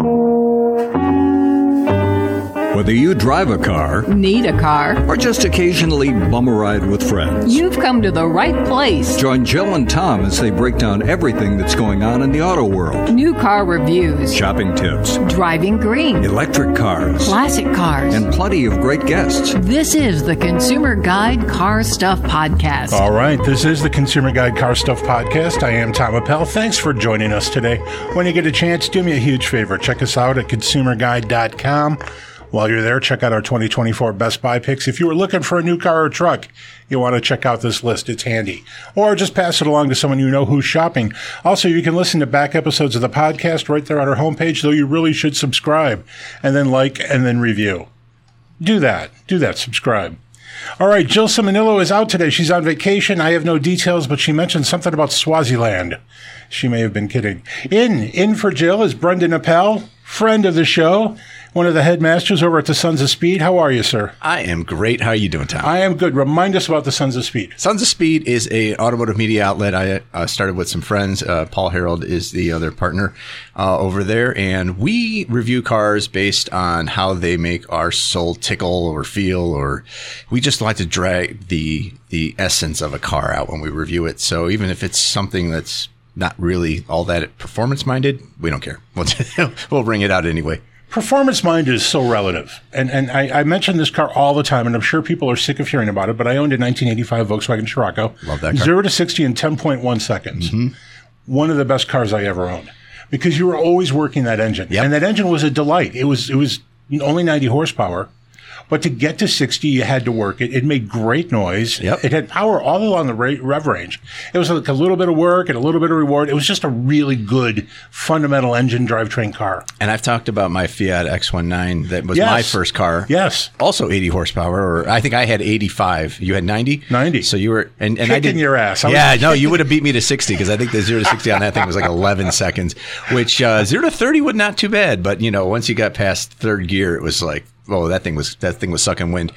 Whether you drive a car, need a car, or just occasionally bum a ride with friends, you've come to the right place. Join Jill and Tom as they break down everything that's going on in the auto world. New car reviews, Shopping tips, driving green, electric cars, classic cars, and plenty of great guests. This is the Consumer Guide Car Stuff Podcast. All right, this is the Consumer Guide Car Stuff Podcast. I am Tom Appel. Thanks for joining us today. When you get a chance, do me a huge favor. Check us out at consumerguide.com. While you're there, check out our 2024 Best Buy picks. If you were looking for a new car or truck, you want to check out this list. It's handy. Or just pass it along to someone you know who's shopping. Also, you can listen to back episodes of the podcast right there on our homepage, though you really should subscribe and then like and then review. Do that. Subscribe. All right, Jill Simonillo is out today. She's on vacation. I have no details, but she mentioned something about Swaziland. She may have been kidding. In for Jill is Brendan Appel, friend of the show, one of the headmasters over at the Sons of Speed. How are you, sir? I am great. How are you doing, Tom? I am good. Remind us about the Sons of Speed. Sons of Speed is an automotive media outlet. I started with some friends. Paul Harold is the other partner over there, and we review cars based on how they make our soul tickle or feel, or we just like to drag the essence of a car out when we review it. So even if it's something that's not really all that performance-minded, we don't care. We'll bring it out anyway. Performance minded is so relative. And I mention this car all the time, and I'm sure people are sick of hearing about it, but I owned a 1985 Volkswagen Scirocco. Love that car. 0 to 60 in 10.1 seconds. Mm-hmm. One of the best cars I ever owned. Because you were always working that engine. Yep. And that engine was a delight. It was only 90 horsepower. But to get to 60, you had to work it. It made great noise. Yep. It had power all along the rev range. It was like a little bit of work and a little bit of reward. It was just a really good, fundamental engine drivetrain car. And I've talked about my Fiat X19. That was my first car. Yes. Also 80 horsepower, or I think I had 85. You had 90? 90. So you were... And I did your ass. You would have beat me to 60, because I think the 0 to 60 on that thing was like 11 seconds, which 0 to 30 was not too bad. But, once you got past third gear, it was like, oh, that thing was sucking wind.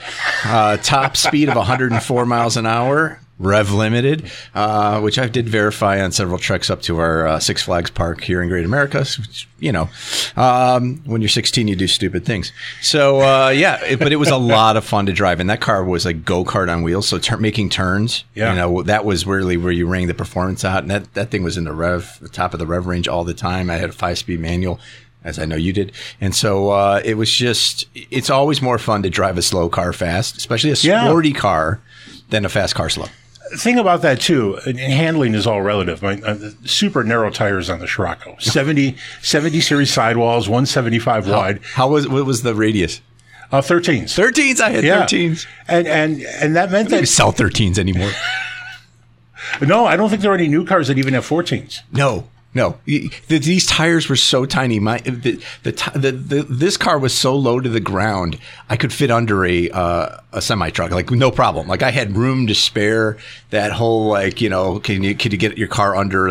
Top speed of 104 miles an hour, rev limited, which I did verify on several treks up to our Six Flags park here in Great America. Which, when you're 16, you do stupid things. So, but it was a lot of fun to drive. And that car was like go-kart on wheels. So making turns, that was really where you rang the performance out. And that thing was in the top of the rev range all the time. I had a 5-speed manual, as I know you did. And so it was it's always more fun to drive a slow car fast, especially a sporty car, than a fast car slow. The thing about that, too, and handling is all relative. Super narrow tires on the Scirocco. 70 series sidewalls, 175 wide. What was the radius? 13s. 13s? I had 13s. And that meant that... You sell 13s anymore. No, I don't think there are any new cars that even have 14s. No, these tires were so tiny. This car was so low to the ground, I could fit under a semi truck, like no problem. Like I had room to spare. That whole can you get your car under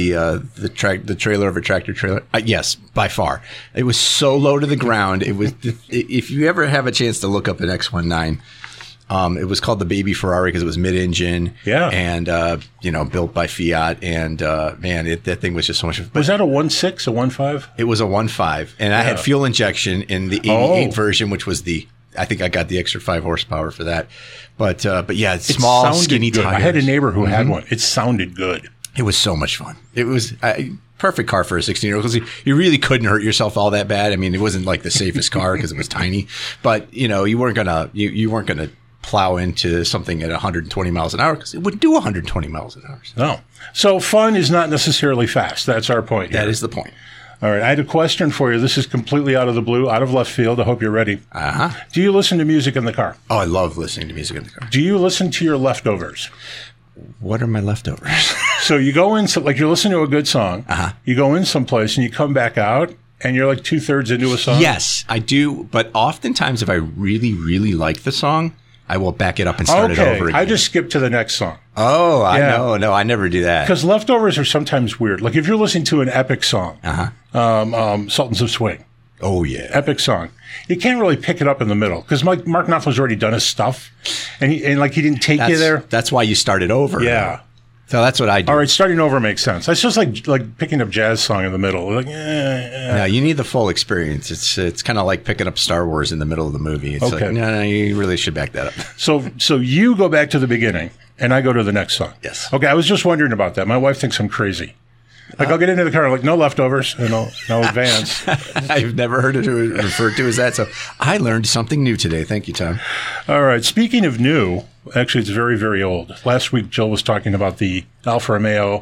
the trailer of a tractor trailer? Yes, by far. It was so low to the ground. It was. If you ever have a chance to look up an X19. It was called the baby Ferrari because it was mid-engine, and built by Fiat, and that thing was just so much fun. Was that a 1.6, a 1.5? It was a 1.5, and I had fuel injection in the 88 version, which was I think I got the extra 5 horsepower for that. But yeah, small, skinny tires. I had a neighbor who had one. It sounded good. It was so much fun. It was perfect car for a 16-year-old because you really couldn't hurt yourself all that bad. I mean, it wasn't like the safest car because it was tiny, but you weren't gonna plow into something at 120 miles an hour because it wouldn't do 120 miles an hour. No. So fun is not necessarily fast. That's our point here. That is the point. All right. I had a question for you. This is completely out of the blue, out of left field. I hope you're ready. Uh-huh. Do you listen to music in the car? Oh, I love listening to music in the car. Do you listen to your leftovers? What are my leftovers? So you go in, like you're listening to a good song. Uh-huh. You go in someplace and you come back out and you're like 2/3 into a song? Yes, I do. But oftentimes if I really, really like the song, I will back it up and start it over again. I just skip to the next song. Oh, I know. No, I never do that. Because leftovers are sometimes weird. Like if you're listening to an epic song, Sultans of Swing. Oh, yeah. Epic song. You can't really pick it up in the middle because Mark Knopfler's already done his stuff. And he didn't take you there. That's why you started over. Yeah. So that's what I do. All right, starting over makes sense. It's just like picking up jazz song in the middle. Like, No, you need the full experience. It's kind of like picking up Star Wars in the middle of the movie. It's Okay. like, no, you really should back that up. So you go back to the beginning, and I go to the next song. Yes. Okay, I was just wondering about that. My wife thinks I'm crazy. Like, I'll get into the car, like, no leftovers, no advance. I've never heard it referred to as that. So I learned something new today. Thank you, Tom. All right, speaking of new, actually, it's very, very old. Last week, Jill was talking about the Alfa Romeo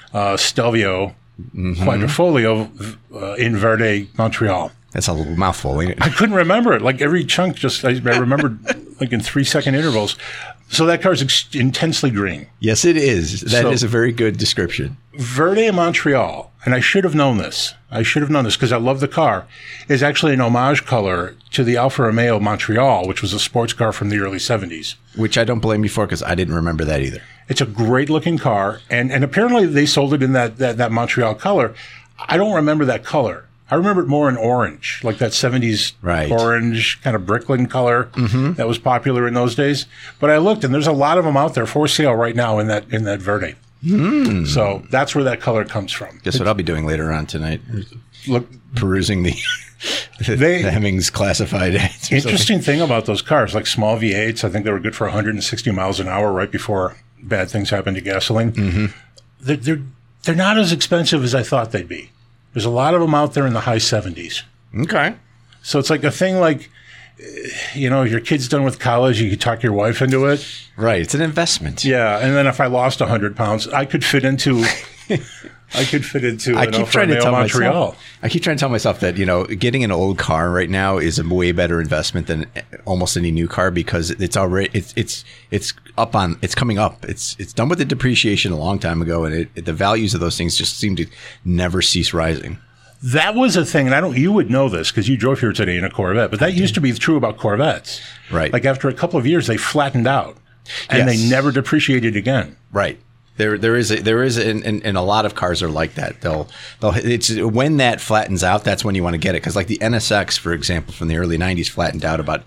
Stelvio Quadrifoglio in Verde, Montreal. That's a mouthful, ain't it? I couldn't remember it. Like, every chunk, I remembered, like, in 3-second intervals. So that car's intensely green. Yes, it is. That is a very good description. Verde, Montreal, and I should have known this. Because I love the car, is actually an homage color to the Alfa Romeo Montreal, which was a sports car from the early 70s. Which I don't blame you for because I didn't remember that either. It's a great looking car, and apparently they sold it in that Montreal color. I don't remember that color. I remember it more in orange, like that 70s orange kind of Bricklin color that was popular in those days. But I looked, and there's a lot of them out there for sale right now in that Verde. So that's where that color comes from. Guess what I'll be doing later on tonight? Look, perusing the Hemmings classified ads. Interesting thing about those cars, like small V8s, I think they were good for 160 miles an hour right before bad things happened to gasoline. They're not as expensive as I thought they'd be. There's a lot of them out there in the high 70s. Okay. So it's like a thing like, your kid's done with college, you could talk your wife into it. Right. It's an investment. Yeah. And then if I lost 100 pounds, I could fit into I keep trying to tell Montreal. I keep trying to tell myself that, getting an old car right now is a way better investment than almost any new car because it's already it's coming up. It's done with the depreciation a long time ago, and the values of those things just seem to never cease rising. That was a thing, and you would know this because you drove here today in a Corvette, but that used to be true about Corvettes. Right. Like after a couple of years, they flattened out, and they never depreciated again. Right. There is, and a lot of cars are like that. It's when that flattens out, that's when you want to get it. Because like the NSX, for example, from the early 90s flattened out about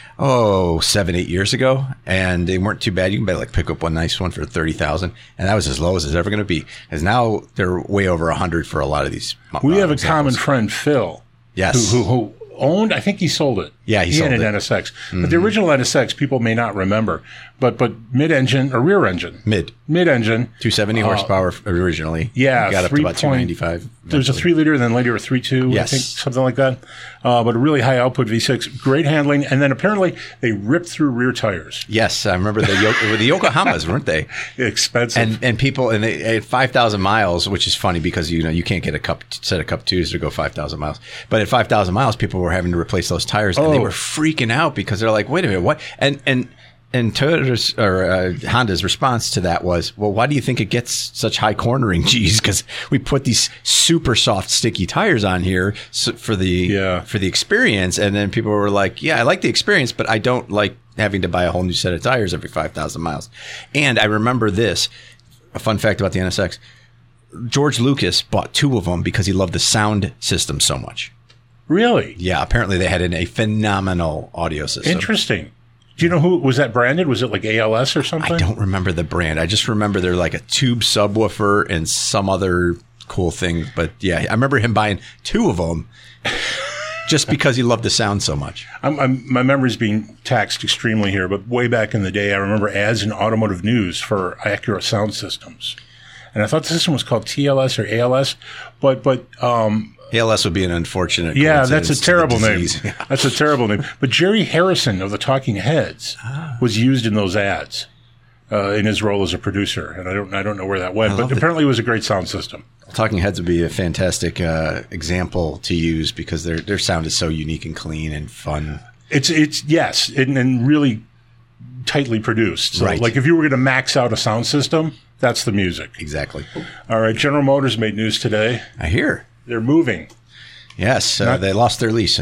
7-8 years ago, and they weren't too bad. You can pick up one nice one for $30,000, and that was as low as it's ever going to be. Because now they're way over $100 for a lot of these. We have a common friend, Phil. Yes. Who owned? I think he sold it. Yeah, he sold had an NSX. But the original NSX, people may not remember. But mid-engine or rear engine? Mid-engine. 270 horsepower originally. Yeah. Got up to about 295. There was a 3-liter and then later a 3.2, yes. I think, something like that. But a really high output V6. Great handling. And then apparently they ripped through rear tires. Yes, I remember the Yokohamas, weren't they? Expensive. And people, and they at 5,000 miles, which is funny because, you can't get a set of Cup 2s to go 5,000 miles. But at 5,000 miles, people were having to replace those tires. And they were freaking out because they're like, wait a minute, what? And Toyota's or Honda's response to that was, well, why do you think it gets such high cornering? Geez, because we put these super soft, sticky tires on here for the experience. And then people were like, yeah, I like the experience, but I don't like having to buy a whole new set of tires every 5,000 miles. And I remember this, a fun fact about the NSX. George Lucas bought 2 of them because he loved the sound system so much. Really? Yeah, apparently they had a phenomenal audio system. Interesting. Do you know who was that branded? Was it like ALS or something? I don't remember the brand. I just remember they're like a tube subwoofer and some other cool thing. But yeah, I remember him buying 2 of them just because he loved the sound so much. My memory's being taxed extremely here, but way back in the day, I remember ads in automotive news for Acura sound systems. And I thought the system was called TLS or ALS, but ALS would be an unfortunate. Yeah, that's a terrible name. That's a terrible name. But Jerry Harrison of the Talking Heads was used in those ads in his role as a producer, and I don't know where that went, but apparently it was a great sound system. Talking Heads would be a fantastic example to use because their sound is so unique and clean and fun. It's yes, and really tightly produced. So, right. Like if you were going to max out a sound system, that's the music. Exactly. All right, General Motors made news today. I hear. They're moving. Yes, they lost their lease.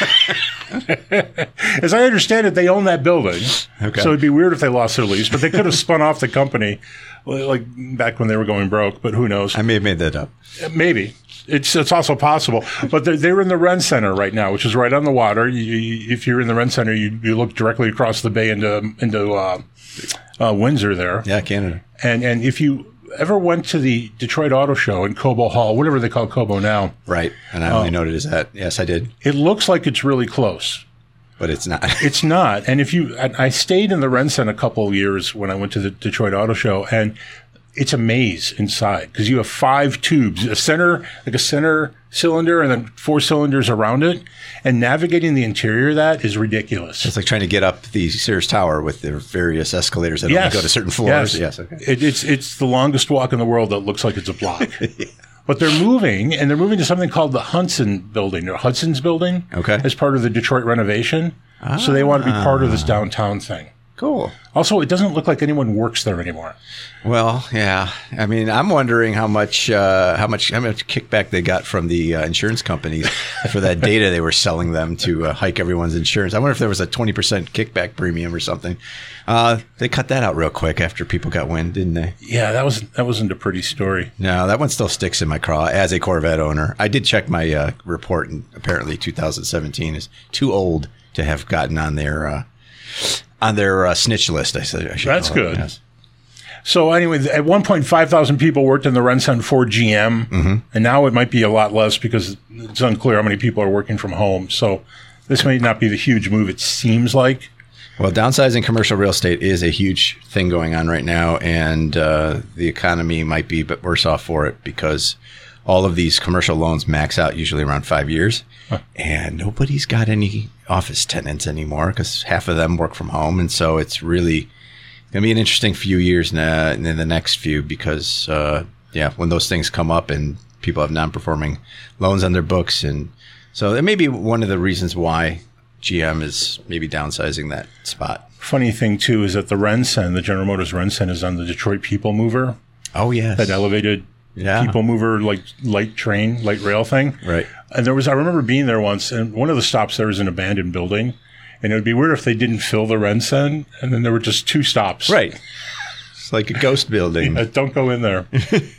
As I understand it, they own that building. Okay. So it'd be weird if they lost their lease, but they could have spun off the company like back when they were going broke, but who knows? I may have made that up. Maybe. It's also possible. But they're in the Ren Center right now, which is right on the water. If you're in the Ren Center, you look directly across the bay into Windsor there. Yeah, Canada. And if you ever went to the Detroit Auto Show in Cobo Hall, whatever they call Cobo now? Right. And I only noted is that. Yes, I did. It looks like it's really close. But it's not. It's not. And I stayed in the RenCen a couple of years when I went to the Detroit Auto Show, and it's a maze inside because you have 5 tubes, a center cylinder, and then 4 cylinders around it. And navigating the interior of that is ridiculous. It's like trying to get up the Sears Tower with the various escalators that only go to certain floors. Yes. Okay. It's the longest walk in the world that looks like it's a block. Yeah. But they're moving to something called the Hudson's Building, okay, as part of the Detroit renovation. So they want to be part of this downtown thing. Cool. Also, it doesn't look like anyone works there anymore. Well, yeah. I mean, I'm wondering how much kickback they got from the insurance companies for that data they were selling them to hike everyone's insurance. I wonder if there was a 20% kickback premium or something. They cut that out real quick after people got wind, didn't they? Yeah, that wasn't a pretty story. No, that one still sticks in my craw as a Corvette owner. I did check my report, and apparently 2017 is too old to have gotten on their snitch list. I should. That's good. Yes. So anyway, at one point, 5,000 people worked in the RenCen for GM, and now it might be a lot less because it's unclear how many people are working from home. So this may not be the huge move it seems like. Well, downsizing commercial real estate is a huge thing going on right now, and the economy might be a bit worse off for it because all of these commercial loans max out usually around 5 years, and nobody's got any office tenants anymore because half of them work from home, and so it's really going to be an interesting few years in the next few because, when those things come up and people have non-performing loans on their books, and so that may be one of the reasons why GM is maybe downsizing that spot. Funny thing, too, is that the RenCen, the General Motors RenCen, is on the Detroit People Mover. Oh, yes. That elevated people mover, like light rail thing. Right. And I remember being there once, and one of the stops there is an abandoned building. And it would be weird if they didn't fill the RenCen, and then there were just 2 stops. Right. It's like a ghost building. Yeah, don't go in there.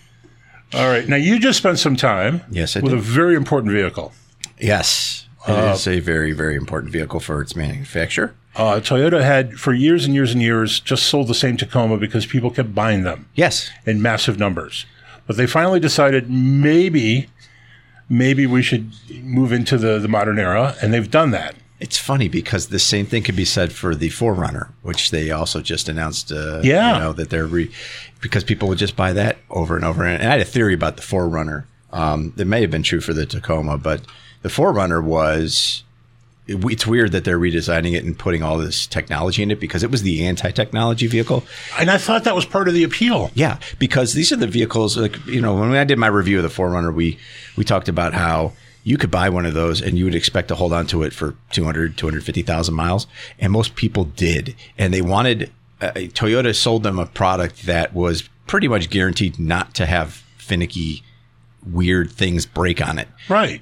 All right. Now, you just spent some time with a very important vehicle. Yes. It is a very, very important vehicle for its manufacturer. Toyota had, for years and years and years, just sold the same Tacoma because people kept buying them. Yes. In massive numbers. But they finally decided maybe we should move into the modern era, and they've done that. It's funny because the same thing could be said for the 4Runner, which they also just announced, that they're because people would just buy that over and over. And I had a theory about the 4Runner. It may have been true for the Tacoma, but the 4Runner was, it's weird that they're redesigning it and putting all this technology in it because it was the anti-technology vehicle. And I thought that was part of the appeal. Yeah, because these are the vehicles, when I did my review of the 4Runner, we talked about how you could buy one of those and you would expect to hold on to it for 250,000 miles. And most people did. And they wanted, Toyota sold them a product that was pretty much guaranteed not to have finicky, weird things break on it. Right.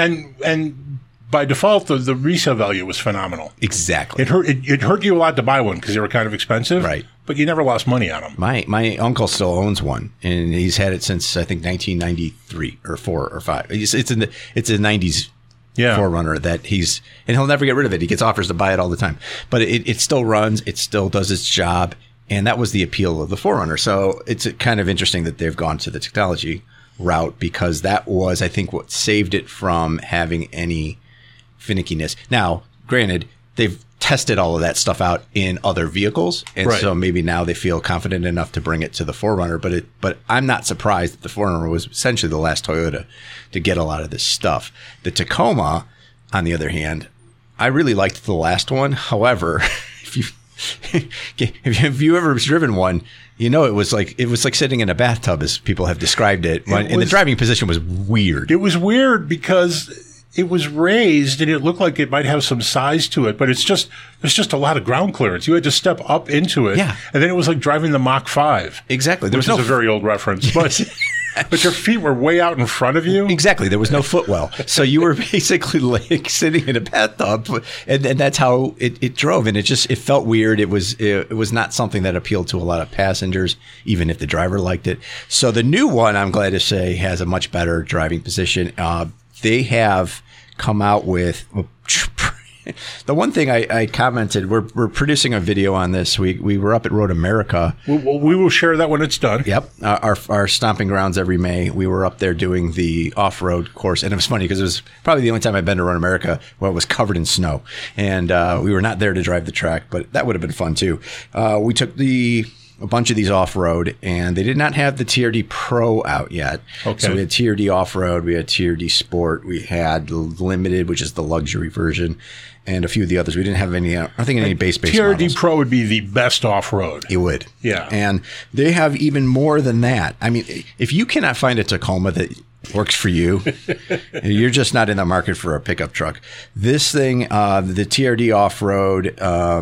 And by default, the resale value was phenomenal. Exactly. It hurt you a lot to buy one because they were kind of expensive. Right. But you never lost money on them. My uncle still owns one, and he's had it since I think 1993 or 4 or 5. It's a 90s 4Runner that and he'll never get rid of it. He gets offers to buy it all the time, but it still runs. It still does its job, and that was the appeal of the 4Runner. So it's kind of interesting that they've gone to the technology route because that was, I think, what saved it from having any finickiness. Now, granted, they've tested all of that stuff out in other vehicles, and so maybe now they feel confident enough to bring it to the 4Runner. But I'm not surprised that the 4Runner was essentially the last Toyota to get a lot of this stuff. The Tacoma, on the other hand, I really liked the last one. However, if you ever driven one, it was like sitting in a bathtub, as people have described it. And the driving position was weird. It was weird because it was raised and it looked like it might have some size to it, but there's just a lot of ground clearance. You had to step up into it. Yeah. And then it was like driving the Mach 5. Exactly. Which is a very old reference. But your feet were way out in front of you. Exactly. There was no footwell. So you were basically like sitting in a bathtub, and that's how it drove. And it felt weird. It was not something that appealed to a lot of passengers, even if the driver liked it. So the new one, I'm glad to say, has a much better driving position. They have come out with The one thing I commented, we're producing a video on this. We were up at Road America. We will share that when it's done. Yep. Our stomping grounds every May. We were up there doing the off-road course. And it was funny because it was probably the only time I've been to Road America where it was covered in snow. And we were not there to drive the track, but that would have been fun too. We took a bunch of these off-road, and they did not have the TRD Pro out yet. Okay. So we had TRD Off-Road, we had TRD Sport, we had Limited, which is the luxury version, and a few of the others. We didn't have any, I don't think any base TRD models. Pro would be the best off-road. It would. Yeah. And they have even more than that. I mean, if you cannot find a Tacoma that works for you, you're just not in the market for a pickup truck. This thing, the TRD Off-Road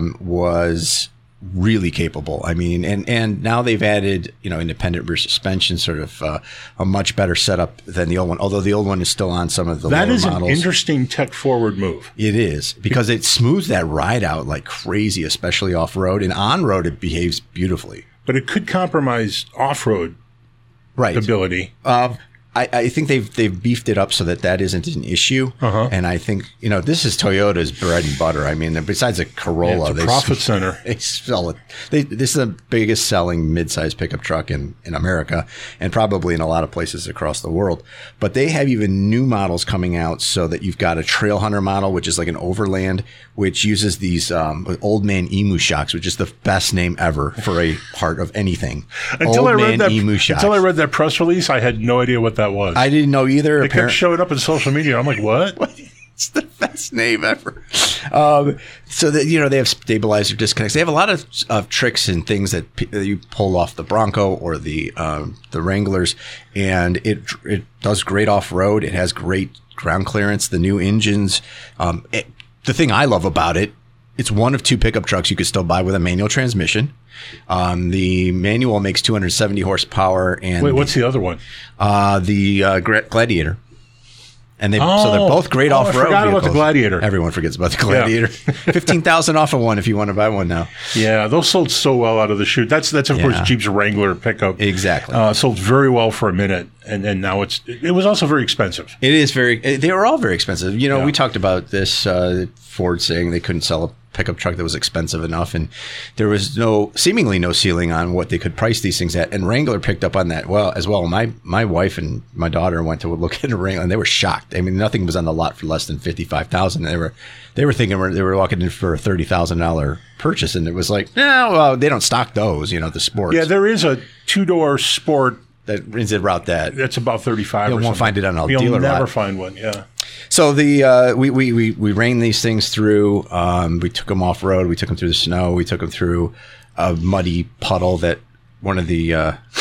was really capable. I mean, and now they've added, independent rear suspension, sort of a much better setup than the old one. Although the old one is still on some of the lower models. That is an interesting tech forward move. It is, because it smooths that ride out like crazy, especially off road, and on road it behaves beautifully. But it could compromise off road ability. I think they've beefed it up so that isn't an issue. And I think, this is Toyota's bread and butter. I mean, besides a Corolla, it's a profit center. They sell it. This is the biggest selling midsize pickup truck in America, and probably in a lot of places across the world. But they have even new models coming out, so that you've got a Trail Hunter model, which is like an overland, which uses these old man emu shocks, which is the best name ever for a part of anything. Until I read that press release, I had no idea what that was. I didn't know either. It kept showing up in social media. I'm like, what? It's the best name ever. So that, they have stabilizer disconnects. They have a lot of tricks and things that you pull off the Bronco or the Wranglers, and it does great off road. It has great ground clearance. The new engines. The thing I love about it, it's one of two pickup trucks you could still buy with a manual transmission. The manual makes 270 horsepower. And wait, what's the other one? The Gladiator. And so they're both great off-road vehicles. I forgot about the Gladiator. Everyone forgets about the Gladiator. Yeah. 15,000 off of one if you want to buy one now. Yeah, those sold so well out of the chute. That's of course Jeep's Wrangler pickup. Exactly. Sold very well for a minute, and now it was also very expensive. It is they were all very expensive. We talked about this, Ford saying they couldn't sell a pickup truck that was expensive enough, and there was seemingly no ceiling on what they could price these things at. And Wrangler picked up on that as well. My wife and my daughter went to look at a Wrangler, and they were shocked. I mean, nothing was on the lot for less than $55,000. They were thinking they were walking in for a $30,000 purchase, and it was like, no, well, they don't stock those. The sports. Yeah, there is a 2-door sport that is about that. That's about $35,000. You won't find it on a dealer lot. You'll never find one. Yeah. So we ran these things through. We took them off road. We took them through the snow. We took them through a muddy puddle that one of the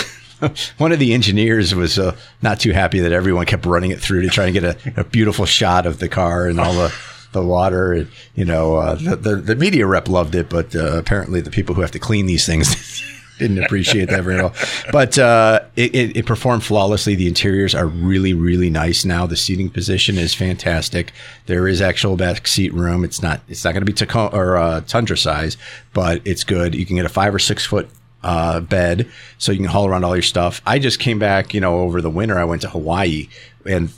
engineers was not too happy that everyone kept running it through to try and get a beautiful shot of the car and all the water. And, the media rep loved it, but apparently the people who have to clean these things didn't appreciate that very well. But it performed flawlessly. The interiors are really, really nice now. The seating position is fantastic. There is actual back seat room. It's not going to be Tundra size, but it's good. You can get a 5 or 6 foot bed, so you can haul around all your stuff. I just came back, over the winter. I went to Hawaii, and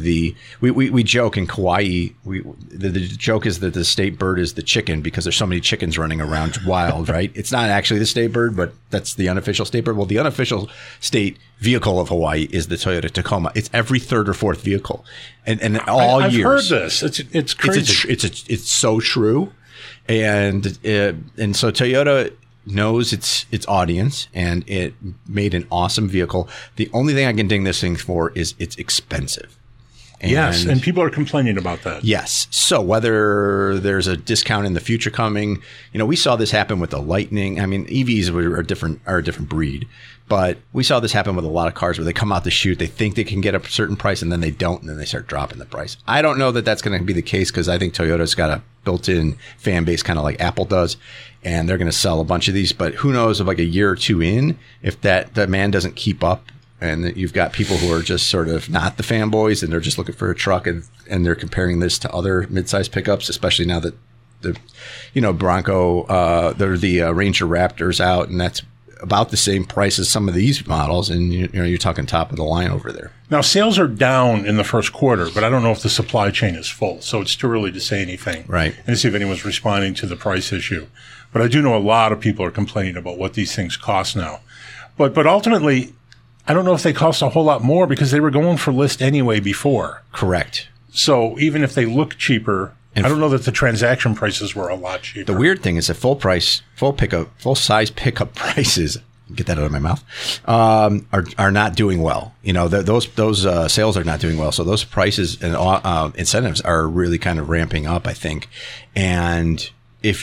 we joke in Kauai. The joke is that the state bird is the chicken because there's so many chickens running around wild, right? It's not actually the state bird, but that's the unofficial state bird. Well, the unofficial state vehicle of Hawaii is the Toyota Tacoma. It's every 3rd or 4th vehicle, and all I've years. I've heard this. It's crazy. It's so true, and so Toyota knows its audience, and it made an awesome vehicle. The only thing I can ding this thing for is it's expensive. Yes, and people are complaining about that. Yes. So whether there's a discount in the future coming, we saw this happen with the Lightning. I mean, EVs are a different breed, but we saw this happen with a lot of cars where they come out the chute, they think they can get a certain price, and then they don't, and then they start dropping the price. I don't know that that's going to be the case, because I think Toyota's got a built-in fan base, kind of like Apple does, and they're going to sell a bunch of these. But who knows, if like a year or two in, if that demand doesn't keep up, and you've got people who are just sort of not the fanboys, and they're just looking for a truck, and they're comparing this to other midsize pickups, especially now that the Bronco, the Ranger Raptor's out, and that's about the same price as some of these models, and you're talking top of the line over there. Now, sales are down in the first quarter, but I don't know if the supply chain is full, so it's too early to say anything. Right. And to see if anyone's responding to the price issue. But I do know a lot of people are complaining about what these things cost now. But ultimately, I don't know if they cost a whole lot more because they were going for list anyway before. Correct. So even if they look cheaper, I don't know that the transaction prices were a lot cheaper. The weird thing is that full size pickup prices, get that out of my mouth, are not doing well. Those sales are not doing well. So those prices and incentives are really kind of ramping up, I think. And if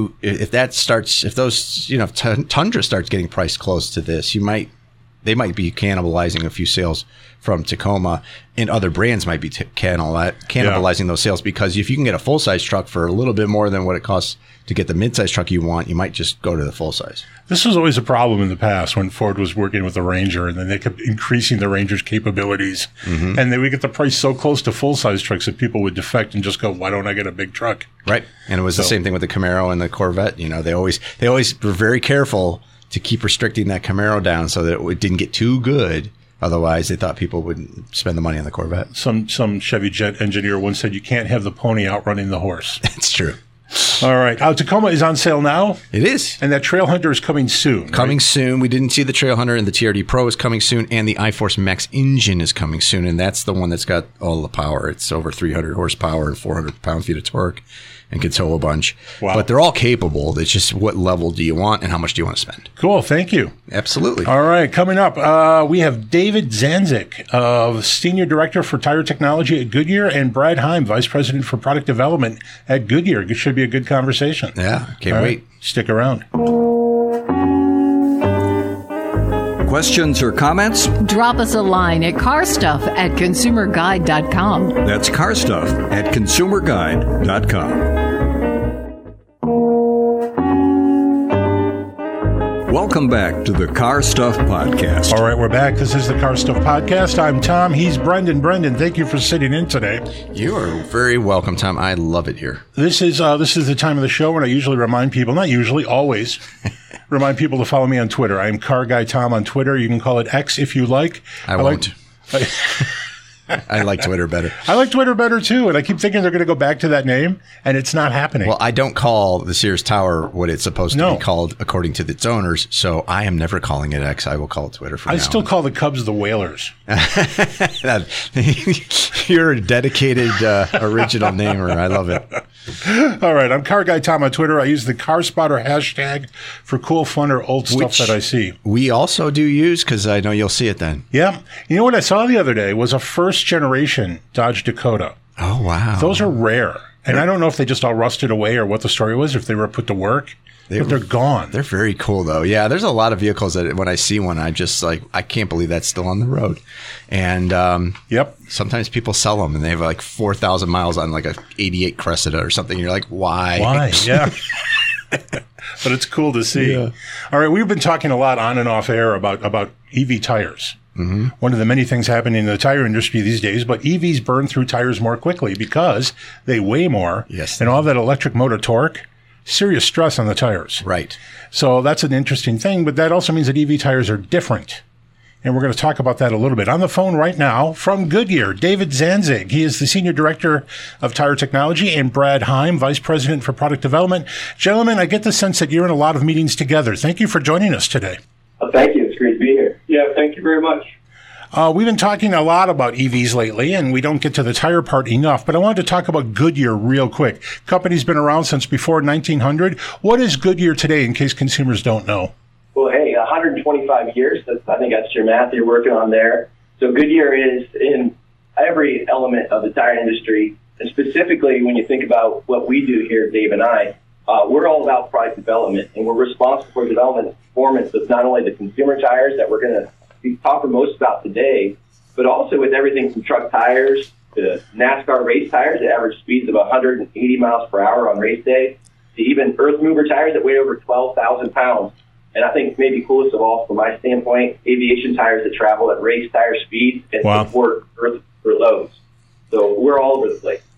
Tundra starts getting priced close to this, they might be cannibalizing a few sales from Tacoma, and other brands might be cannibalizing those sales, because if you can get a full-size truck for a little bit more than what it costs to get the mid-size truck you want, you might just go to the full-size. This was always a problem in the past when Ford was working with the Ranger, and then they kept increasing the Ranger's capabilities. Mm-hmm. And then we get the price so close to full-size trucks that people would defect and just go, why don't I get a big truck? Right. And it was the same thing with the Camaro and the Corvette. They always were very careful to keep restricting that Camaro down so that it didn't get too good. Otherwise, they thought people would spend the money on the Corvette. Some Chevy Jet engineer once said, you can't have the pony outrunning the horse. That's true. All right. Tacoma is on sale now. It is. And that Trailhunter is coming soon. Coming soon. We didn't see the Trailhunter, and the TRD Pro is coming soon, and the iForce Max engine is coming soon, and that's the one that's got all the power. It's over 300 horsepower and 400 pound-feet of torque and can tow a bunch. Wow. But they're all capable. It's just what level do you want and how much do you want to spend? Cool. Thank you. Absolutely. All right. Coming up, we have David Zanzik, Senior Director for Tire Technology at Goodyear, and Brad Heim, Vice President for Product Development at Goodyear. It should be a good conversation. Yeah. Can't wait. Stick around. Questions or comments? Drop us a line at carstuff@consumerguide.com. That's carstuff@consumerguide.com. Welcome back to the Car Stuff Podcast. All right, we're back. This is the Car Stuff Podcast. I'm Tom. He's Brendan. Brendan, thank you for sitting in today. You are very welcome, Tom. I love it here. This is the time of the show when I usually remind people, not usually, always, remind people to follow me on Twitter. I am Car Guy Tom on Twitter. You can call it X if you like. I won't. I like Twitter better. I like Twitter better, too. And I keep thinking they're going to go back to that name, and it's not happening. Well, I don't call the Sears Tower what it's supposed to be called according to its owners, so I am never calling it X. I will call it Twitter from now on. I still call the Cubs the Whalers. You're a dedicated original namer. I love it. All right. I'm Car Guy Tom on Twitter. I use the Car Spotter hashtag for cool, fun, or old stuff that I see. We also do use, because I know you'll see it then. Yeah. You know what I saw the other day was a first-generation Dodge Dakota. Oh, wow. Those are rare. And I don't know if they just all rusted away or what the story was, if they were put to work. But they're gone. They're very cool, though. Yeah, there's a lot of vehicles that when I see one, I'm just like, I can't believe that's still on the road. And sometimes people sell them, and they have like 4,000 miles on like a 88 Cressida or something. You're like, why? Why? Yeah. But it's cool to see. Yeah. All right, we've been talking a lot on and off air about EV tires. Mm-hmm. One of the many things happening in the tire industry these days, but EVs burn through tires more quickly because they weigh more. Yes. And all that electric motor torque, serious stress on the tires. Right. So that's an interesting thing, but that also means that EV tires are different. And we're going to talk about that a little bit. On the phone right now from Goodyear, David Zanzik. He is the Senior Director of Tire Technology, and Brad Heim, Vice President for Product Development. Gentlemen, I get the sense that you're in a lot of meetings together. Thank you for joining us today. Thank you. It's great to be here. Yeah, thank you very much. We've been talking a lot about EVs lately, and we don't get to the tire part enough, but I wanted to talk about Goodyear real quick. Company's been around since before 1900. What is Goodyear today, in case consumers don't know? Well, hey, 125 years. I think that's your math you're working on there. So Goodyear is in every element of the tire industry, and specifically when you think about what we do here, Dave and I, we're all about product development, and we're responsible for development and performance of not only the consumer tires that we're going to be talking most about today, but also with everything from truck tires to NASCAR race tires at average speeds of 180 miles per hour on race day, to even earth mover tires that weigh over 12,000 pounds. And I think maybe coolest of all, from my standpoint, aviation tires that travel at race tire speeds and support earth for loads. So we're all over the place.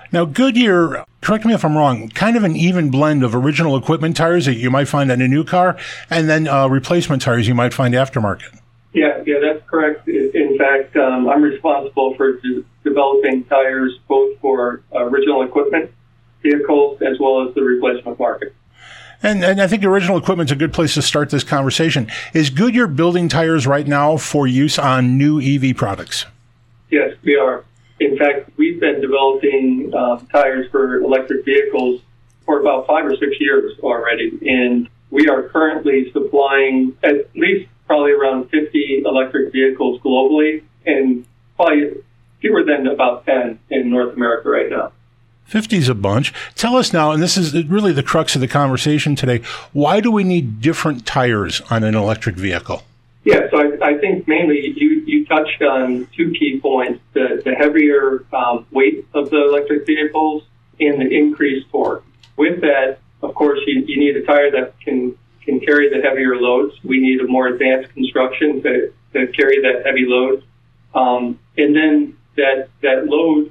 Now, Goodyear, correct me if I'm wrong, kind of an even blend of original equipment tires that you might find on a new car and then replacement tires you might find aftermarket. Yeah, that's correct. In fact, I'm responsible for developing tires both for original equipment vehicles as well as the replacement market. And I think original equipment's a good place to start this conversation. Is Goodyear building tires right now for use on new EV products? Yes, we are. In fact, we've been developing tires for electric vehicles for about 5 or 6 years already, and we are currently supplying at least probably around 50 electric vehicles globally, and probably fewer than about 10 in North America right now. 50's a bunch. Tell us now, and this is really the crux of the conversation today, why do we need different tires on an electric vehicle? Yeah, so I think mainly you touched on 2 key points, the heavier weight of the electric vehicles and the increased torque. With that, of course, you need a tire that can carry the heavier loads. We need a more advanced construction to carry that heavy load. And then that load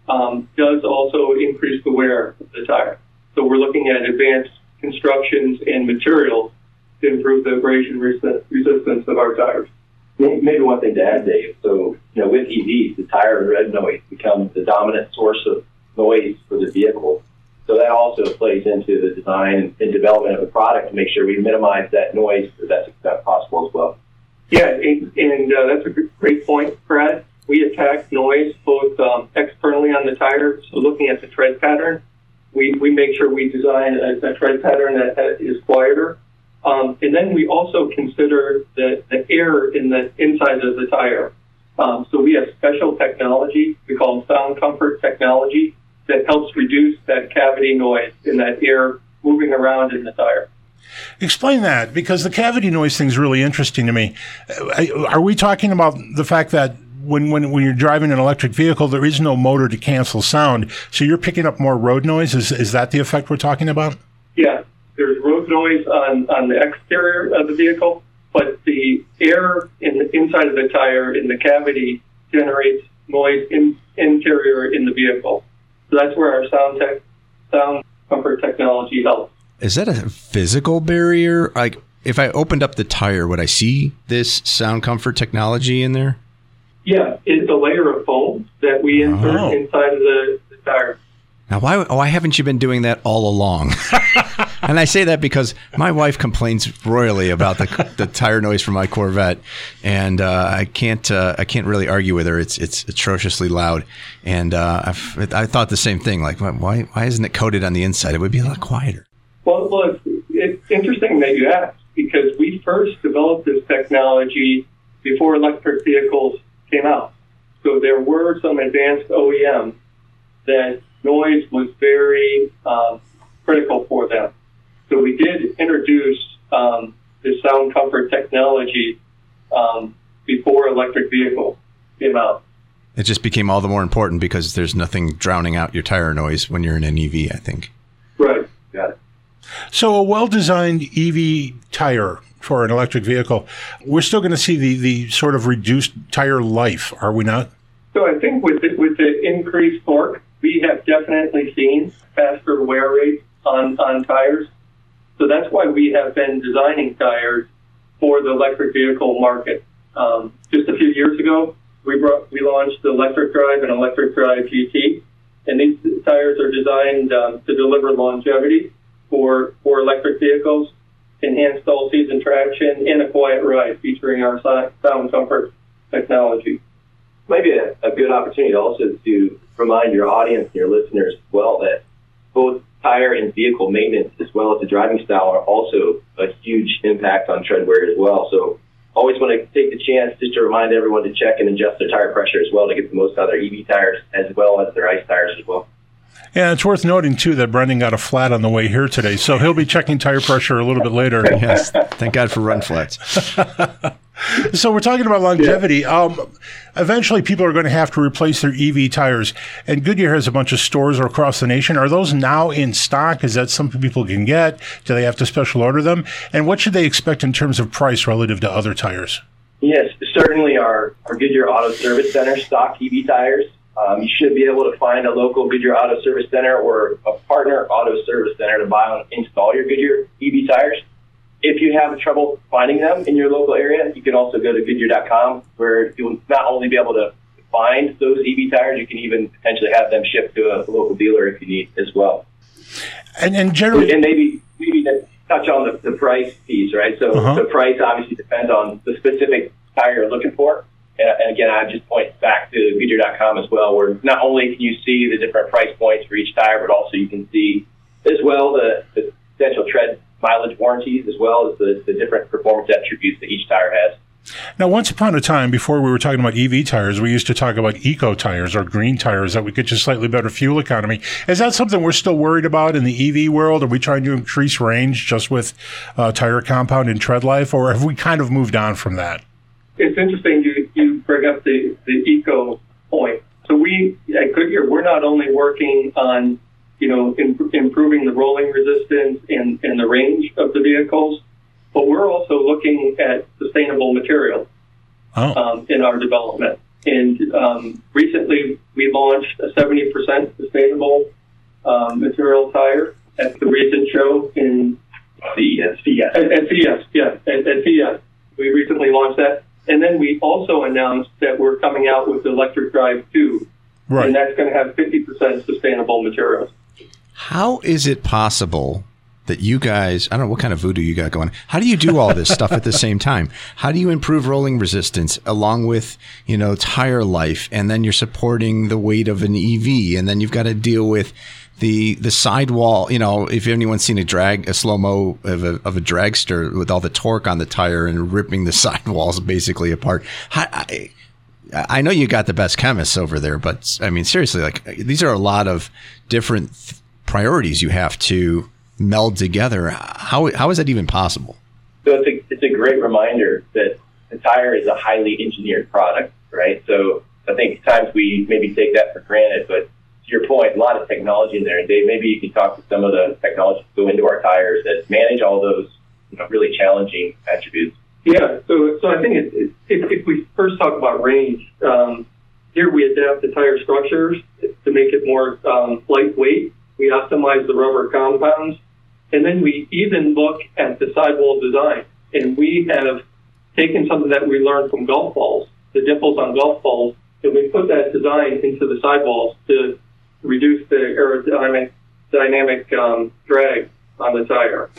does also increase the wear of the tire. So we're looking at advanced constructions and materials to improve the abrasion resistance of our tires. Maybe one thing to add, Dave. So, with EVs, the tire and red noise becomes the dominant source of noise for the vehicle. So that also plays into the design and development of the product to make sure we minimize that noise to the best extent possible as well. Yeah, and that's a great point, Brad. We attack noise both externally on the tire, so looking at the tread pattern, we make sure we design a tread pattern that is quieter. And then we also consider the air in the inside of the tire. So we have special technology we call sound comfort technology that helps reduce that cavity noise and that air moving around in the tire. Explain that, because the cavity noise thing is really interesting to me. Are we talking about the fact that when you're driving an electric vehicle, there is no motor to cancel sound, so you're picking up more road noise? Is that the effect we're talking about? Yeah, there's road noise on the exterior of the vehicle, but the air in the inside of the tire in the cavity generates noise interior in the vehicle. So that's where our sound comfort technology helps. Is that a physical barrier? Like, if I opened up the tire, would I see this sound comfort technology in there? Yeah, it's a layer of foam that we insert inside of the tire. Now, why haven't you been doing that all along? And I say that because my wife complains royally about the tire noise from my Corvette, and I can't really argue with her. It's atrociously loud, and I thought the same thing. Like, why isn't it coated on the inside? It would be a lot quieter. Well, it's interesting that you asked, because we first developed this technology before electric vehicles came out. So there were some advanced OEMs that noise was very critical for them. So we did introduce this sound comfort technology before electric vehicles came out. It just became all the more important because there's nothing drowning out your tire noise when you're in an EV, I think. Right. Got it. So a well-designed EV tire for an electric vehicle, we're still going to see the sort of reduced tire life, are we not? So I think with the increased torque, we have definitely seen faster wear rates on tires. So that's why we have been designing tires for the electric vehicle market. Just a few years ago, we launched the Electric Drive and Electric Drive GT, and these tires are designed to deliver longevity for electric vehicles, enhanced all-season traction, and a quiet ride featuring our sound comfort technology. Maybe a good opportunity also to remind your audience and your listeners as well that both tire and vehicle maintenance as well as the driving style are also a huge impact on tread wear as well. So always want to take the chance just to remind everyone to check and adjust their tire pressure as well to get the most out of their EV tires as well as their ICE tires as well. Yeah, it's worth noting, too, that Brendan got a flat on the way here today, so he'll be checking tire pressure a little bit later. Yes, thank God for run flats. So we're talking about longevity. Yeah. Eventually, people are going to have to replace their EV tires, and Goodyear has a bunch of stores across the nation. Are those now in stock? Is that something people can get? Do they have to special order them? And what should they expect in terms of price relative to other tires? Yes, certainly our Goodyear Auto Service Center stock EV tires. You should be able to find a local Goodyear Auto Service Center or a partner auto service center to buy and install your Goodyear EV tires. If you have trouble finding them in your local area, you can also go to Goodyear.com, where you'll not only be able to find those EV tires, you can even potentially have them shipped to a local dealer if you need as well. And generally, and maybe to touch on the price piece, right? So the price obviously depends on the specific tire you're looking for. And again, I just point back to Goodyear.com as well, where not only can you see the different price points for each tire, but also you can see as well the potential tread mileage warranties, as well as the different performance attributes that each tire has. Now, once upon a time, before we were talking about EV tires, we used to talk about eco tires or green tires that would get you slightly better fuel economy. Is that something we're still worried about in the EV world? Are we trying to increase range just with tire compound and tread life, or have we kind of moved on from that? It's interesting you bring up the eco point. So we at Goodyear, we're not only working on improving the rolling resistance and the range of the vehicles, but we're also looking at sustainable materials in our development. And recently we launched a 70% sustainable material tire at the recent show in CES. At CES. We recently launched that. And then we also announced that we're coming out with the electric drive 2. Right. And that's going to have 50% sustainable materials. How is it possible that you guys, I don't know what kind of voodoo you got going. How do you do all this stuff at the same time? How do you improve rolling resistance along with, tire life? And then you're supporting the weight of an EV. And then you've got to deal with the sidewall. If anyone's seen a slow-mo of a dragster with all the torque on the tire and ripping the sidewalls basically apart. I know you got the best chemists over there, but I mean, seriously, these are a lot of different priorities you have to meld together. How is that even possible? So it's a great reminder that the tire is a highly engineered product, right? So I think at times we maybe take that for granted, but to your point, a lot of technology in there. And Dave, maybe you can talk to some of the technologies that go into our tires that manage all those really challenging attributes. Yeah, so I think if we first talk about range, here we adapt the tire structures to make it more lightweight. We optimize the rubber compounds, and then we even look at the sidewall design. And we have taken something that we learned from golf balls, the dimples on golf balls, and we put that design into the sidewalls to reduce the aerodynamic drag on the tire.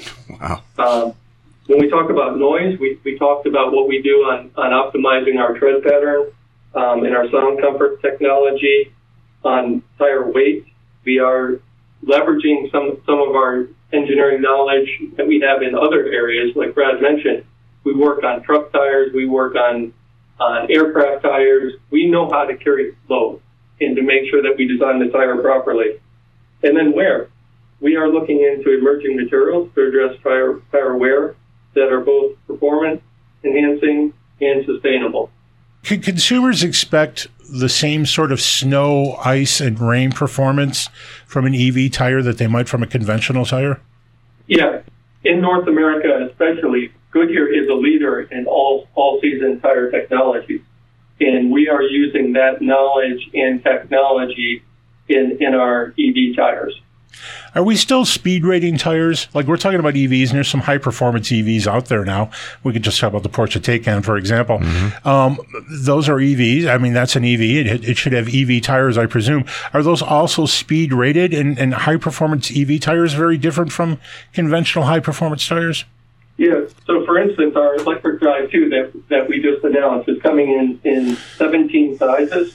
Wow. When we talk about noise, we talked about what we do on optimizing our tread pattern and our sound comfort technology. On tire weight, we are leveraging some of our engineering knowledge that we have in other areas. Like Brad mentioned, we work on truck tires, we work on aircraft tires. We know how to carry load and to make sure that we design the tire properly. And then wear. We are looking into emerging materials to address tire wear that are both performance enhancing and sustainable. Can consumers expect the same sort of snow, ice, and rain performance from an EV tire that they might from a conventional tire? Yeah. In North America especially, Goodyear is a leader in all-season tire technologies. And we are using that knowledge and technology in our EV tires. Are we still speed rating tires? Like, we're talking about EVs, and there's some high-performance EVs out there now. We could just talk about the Porsche Taycan, for example. Mm-hmm. Those are EVs. I mean, that's an EV. It should have EV tires, I presume. Are those also speed rated, and high-performance EV tires very different from conventional high-performance tires? Yeah. So, for instance, our electric drive 2 that we just announced is coming in 17 sizes.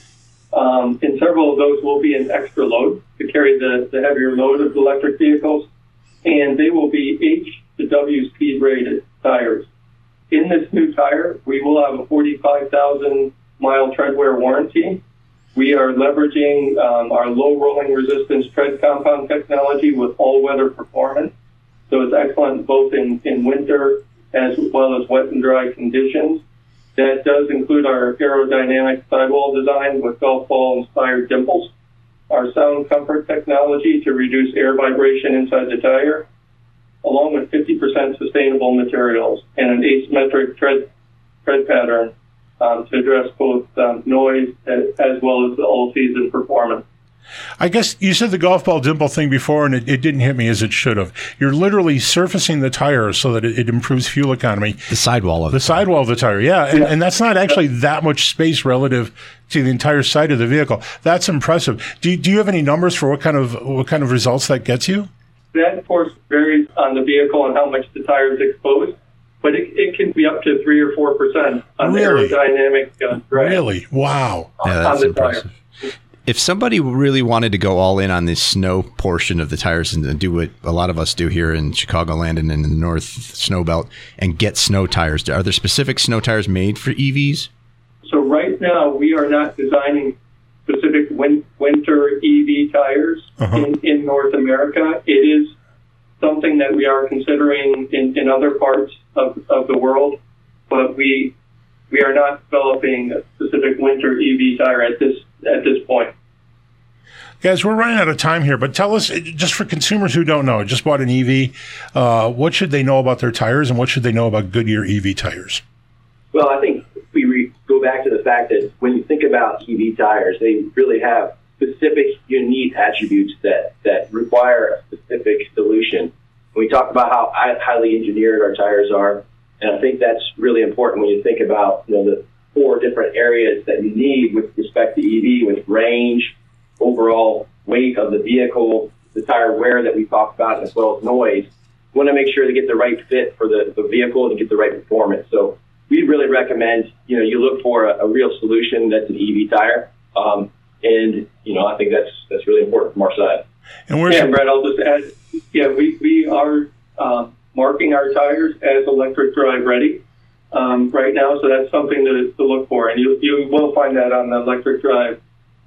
And several of those will be an extra load to carry the heavier load of electric vehicles. And they will be H to W speed rated tires. In this new tire, we will have a 45,000 mile tread wear warranty. We are leveraging our low rolling resistance tread compound technology with all-weather performance. So it's excellent both in winter as well as wet and dry conditions. That does include our aerodynamic sidewall design with golf ball-inspired dimples, our sound comfort technology to reduce air vibration inside the tire, along with 50% sustainable materials and an asymmetric tread pattern to address both noise as well as the all-season performance. I guess you said the golf ball dimple thing before, and it didn't hit me as it should have. You're literally surfacing the tire so that it improves fuel economy. The sidewall of the tire, yeah. And that's not actually that much space relative to the entire side of the vehicle. That's impressive. Do you have any numbers for what kind of results that gets you? That, of course, varies on the vehicle and how much the tire is exposed, but it can be up to 3 or 4% on the aerodynamic drag. Really? Wow. Yeah, that's impressive. If somebody really wanted to go all in on this snow portion of the tires and do what a lot of us do here in Chicagoland and in the North Snow Belt and get snow tires, are there specific snow tires made for EVs? So right now, we are not designing specific winter EV tires in North America. It is something that we are considering in other parts of the world, but we are not developing a specific winter EV tire at this point. Guys, we're running out of time here, but tell us, just for consumers who don't know, just bought an EV, what should they know about their tires and what should they know about Goodyear EV tires? Well, I think we go back to the fact that when you think about EV tires, they really have specific, unique attributes that require a specific solution. We talk about how highly engineered our tires are, and I think that's really important when you think about the 4 different areas that you need with respect to EV, with range, overall weight of the vehicle, the tire wear that we talked about, as well as noise. We want to make sure to get the right fit for the vehicle and get the right performance. So we really recommend, you look for a real solution that's an EV tire. And I think that's really important from our side. And Brett, I'll just add, we are marking our tires as electric drive ready right now. So that's something to look for. And you will find that on the electric drive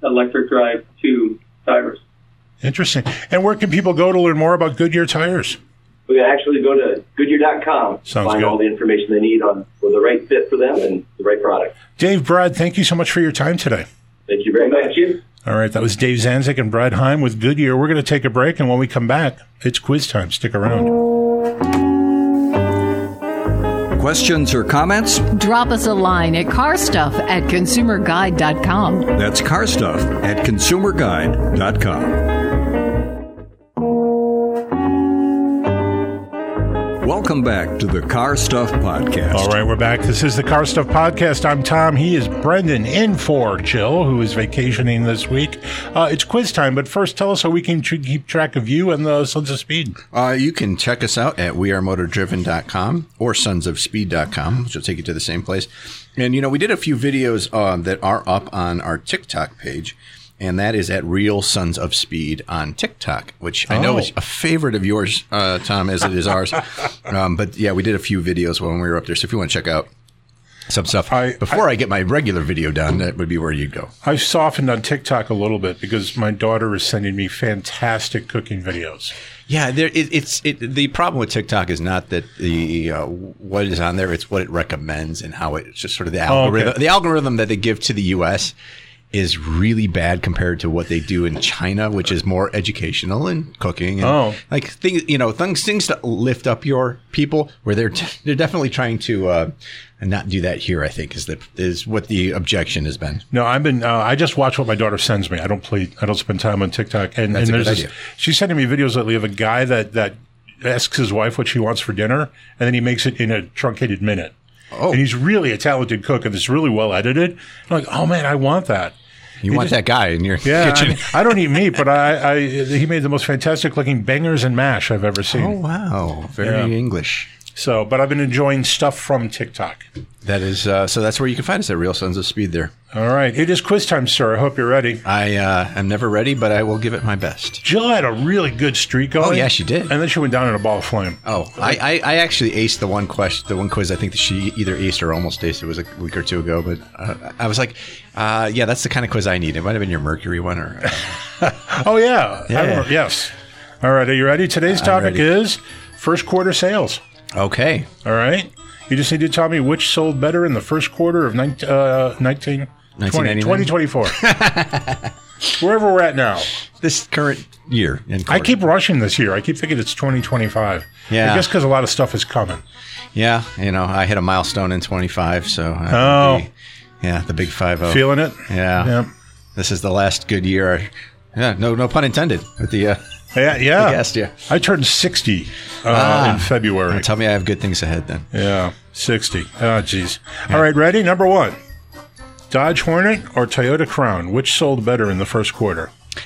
2 tires. Interesting. And where can people go to learn more about Goodyear tires? We can actually go to Goodyear.com to find all the information they need for the right fit for them and the right product. Dave, Brad, thank you so much for your time today. Thank you very much. All right, that was Dave Zanzik and Brad Heim with Goodyear. We're going to take a break, and when we come back, it's quiz time. Stick around. Questions or comments? Drop us a line at carstuff@consumerguide.com. That's carstuff@consumerguide.com. Welcome back to the Car Stuff Podcast. All right, we're back. This is the Car Stuff Podcast. I'm Tom. He is Brendan, in for Jill, who is vacationing this week. It's quiz time, but first, tell us how we can keep track of you and the Sons of Speed. You can check us out at wearemotordriven.com or sonsofspeed.com, which will take you to the same place. And, we did a few videos that are up on our TikTok page. And that is at Real Sons of Speed on TikTok, which I know is a favorite of yours, Tom, as it is ours. But yeah, we did a few videos when we were up there. So if you want to check out some stuff before I get my regular video done, that would be where you'd go. I've softened on TikTok a little bit because my daughter is sending me fantastic cooking videos. Yeah, the problem with TikTok is not that what is on there; it's what it recommends and how it's just sort of the algorithm. Okay. The algorithm that they give to the U.S. is really bad compared to what they do in China, which is more educational and cooking and things to lift up your people. Where they're definitely trying to not do that here. I think is what the objection has been. No, I just watch what my daughter sends me. I don't spend time on TikTok. And she's sending me videos lately of a guy that asks his wife what she wants for dinner, and then he makes it in a truncated minute. Oh. And he's really a talented cook, and it's really well edited. I'm like, oh man, I want that. You want that guy in your kitchen. I don't eat meat, but he made the most fantastic looking bangers and mash I've ever seen. Oh, wow. Very English. So, but I've been enjoying stuff from TikTok. That is, so that's where you can find us at Real Sons of Speed there. All right. It is quiz time, sir. I hope you're ready. I am never ready, but I will give it my best. Jill had a really good streak going. Oh, yeah, she did. And then she went down in a ball of flame. Oh, I actually aced the one quiz I think that she either aced or almost aced. It was a week or two ago, but I was like, yeah, that's the kind of quiz I need. It might have been your Mercury one or... Oh, yeah. Yes. All right. Are you ready? Today's topic is first quarter sales. Okay. All right. You just need to tell me which sold better in the first quarter of 2024. Wherever we're at now. This current year. I keep rushing this year. I keep thinking it's 2025. Yeah. I guess because a lot of stuff is coming. Yeah. I hit a milestone in 25, so Yeah, the big 5-0. Feeling it? Yeah. Yeah. This is the last good year. Yeah, no pun intended with the Yeah. the guest, yeah. I turned 60 in February. Tell me I have good things ahead then. Yeah, 60. Oh, geez. All right, ready? Number 1. Dodge Hornet or Toyota Crown? Which sold better in the first quarter?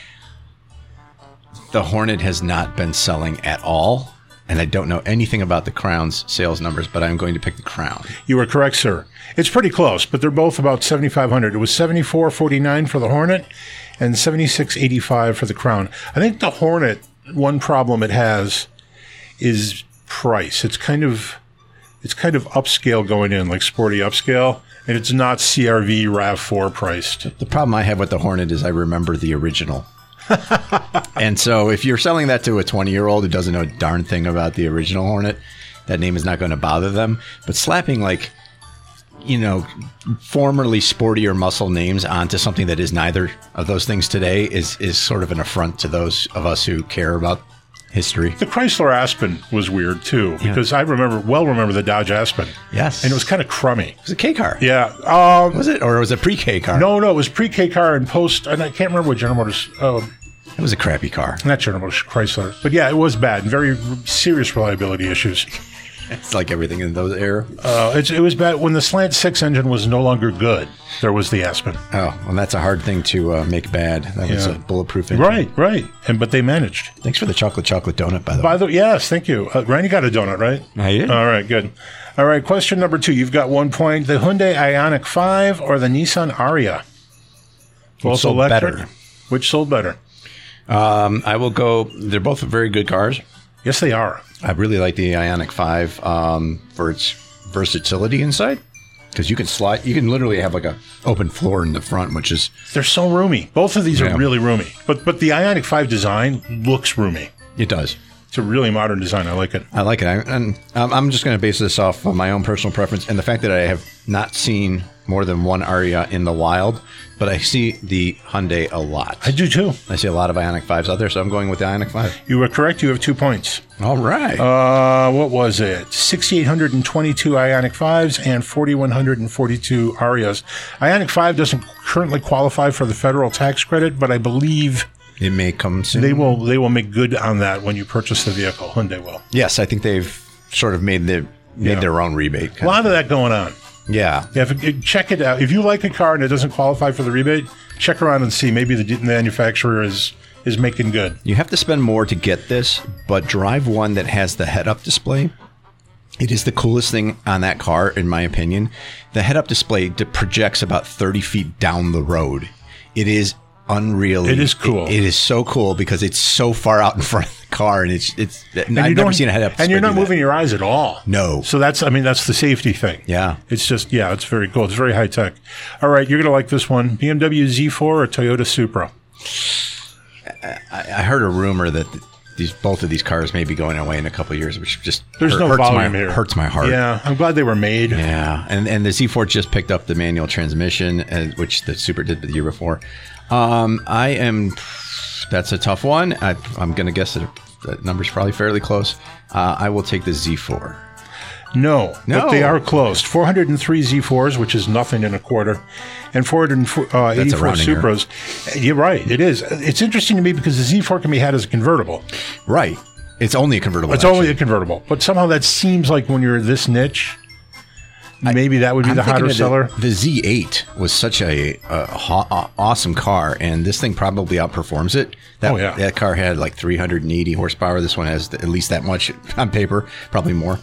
The Hornet has not been selling at all, and I don't know anything about the Crown's sales numbers, but I'm going to pick the Crown. You were correct, sir. It's pretty close, but they're both about 7,500. It was 7,449 for the Hornet and 7,685 for the Crown. I think the Hornet, one problem it has is price. It's kind of upscale going in, like sporty upscale, and it's not CRV RAV4 priced. The problem I have with the Hornet is I remember the original. And so if you're selling that to a 20-year-old who doesn't know a darn thing about the original Hornet, that name is not going to bother them. But slapping, like, formerly sporty or muscle names onto something that is neither of those things today is sort of an affront to those of us who care about history. The Chrysler Aspen was weird, too, because I remember the Dodge Aspen. Yes. And it was kind of crummy. It was a K car. Yeah. Was it? Or it was a pre-K car? No, it was pre-K car and post, and I can't remember what General Motors... It was a crappy car. Not General Motors, Chrysler. But yeah, it was bad. Very serious reliability issues. It's like everything in those era. It was bad. When the Slant 6 engine was no longer good, there was the Aspen. Oh, well, that's a hard thing to make bad. That was a bulletproof engine. Right. But they managed. Thanks for the chocolate donut, by the way. Yes, thank you. Randy got a donut, right? I did. All right, good. All right, question number 2. You've got 1 point. The Hyundai Ioniq 5 or the Nissan Ariya? Which sold better? Which sold better? I will go. They're both very good cars. Yes, they are. I really like the Ioniq 5 for its versatility inside, because you can literally have like a open floor in the front, which is... They're so roomy. Both of these are really roomy. But the Ioniq 5 design looks roomy. It does. It's a really modern design. I like it. And I'm just going to base this off of my own personal preference and the fact that I have not seen more than one Ariya in the wild, but I see the Hyundai a lot. I do too. I see a lot of Ioniq 5s out there, so I'm going with the Ioniq 5. You were correct. You have 2 points. All right. What was it? 6,822 Ioniq 5s and 4,142 Ariyas. Ioniq 5 doesn't currently qualify for the federal tax credit, but I believe it may come soon. They will make good on that when you purchase the vehicle. Hyundai will. Yes, I think they've sort of made their own rebate. A lot of that going on. Yeah. Check it out. If you like a car and it doesn't qualify for the rebate, check around and see. Maybe the manufacturer is making good. You have to spend more to get this, but drive one that has the head-up display. It is the coolest thing on that car, in my opinion. The head-up display projects about 30 feet down the road. It is unreal. It is cool. It is so cool because it's so far out in front of the car, and I've never seen a head-up display. And you're not moving your eyes at all. No. So that's the safety thing. Yeah. It's just, it's very cool. It's very high tech. All right, you're going to like this one. BMW Z4 or Toyota Supra? I heard a rumor that both of these cars may be going away in a couple of years, which just hurts my heart. Yeah, I'm glad they were made. Yeah, and the Z4 just picked up the manual transmission, which the Supra did the year before. That's a tough one. I'm going to guess that the number's probably fairly close. I will take the Z4. No, but they are close. 403 Z4s, which is nothing in a quarter, and 484 Supras. You're right. It is. It's interesting to me because the Z4 can be had as a convertible. Right. It's only a convertible. Only a convertible. But somehow that seems like when you're this niche, maybe that would be the hotter seller. The Z8 was such a awesome car, and this thing probably outperforms it. That car had like 380 horsepower. This one has at least that much on paper, probably more.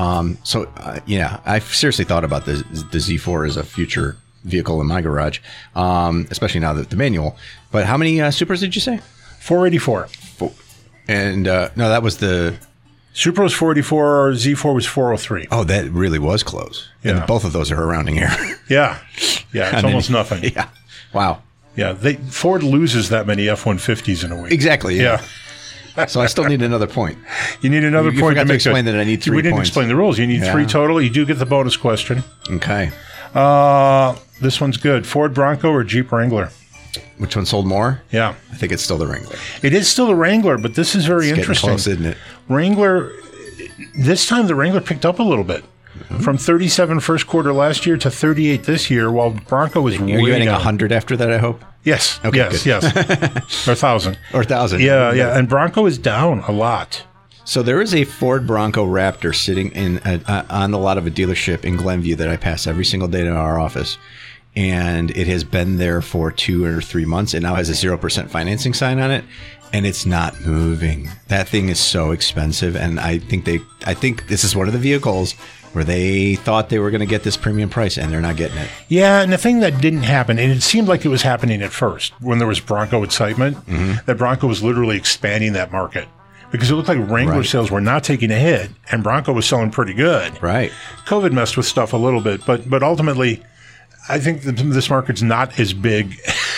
I've seriously thought about the Z4 as a future vehicle in my garage, especially now that the manual. But how many Supras did you say? 484. And no, that was the... Supra was 484, Z4 was 403. Oh, that really was close. Yeah. And both of those are a rounding error. Yeah. It's almost nothing. Yeah. Wow. Yeah, Ford loses that many F-150s in a week. Exactly. Yeah. So I still need another point. You need another point to explain that I need 3 points. We didn't explain the rules. You need 3 total. You do get the bonus question. Okay. This one's good. Ford Bronco or Jeep Wrangler? Which one sold more? Yeah. I think it's still the Wrangler. It is still the Wrangler, but this is very interesting. Close, isn't it? Wrangler, this time the Wrangler picked up a little bit. from 37 first quarter last year to 38 this year, while Bronco is way Are you adding down. 100 after that, I hope? Yes. Okay, yes. good. Yes. Or 1,000. Or 1,000. Yeah. And Bronco is down a lot. So there is a Ford Bronco Raptor sitting in on the lot of a dealership in Glenview that I pass every single day to our office. And it has been there for 2 or 3 months. It now has a 0% financing sign on it. And it's not moving. That thing is so expensive. And I think this is one of the vehicles where they thought they were going to get this premium price, and they're not getting it. Yeah, and the thing that didn't happen, and it seemed like it was happening at first when there was Bronco excitement, that Bronco was literally expanding that market. Because it looked like Wrangler sales were not taking a hit, and Bronco was selling pretty good. Right. COVID messed with stuff a little bit, but ultimately, I think this market's not as big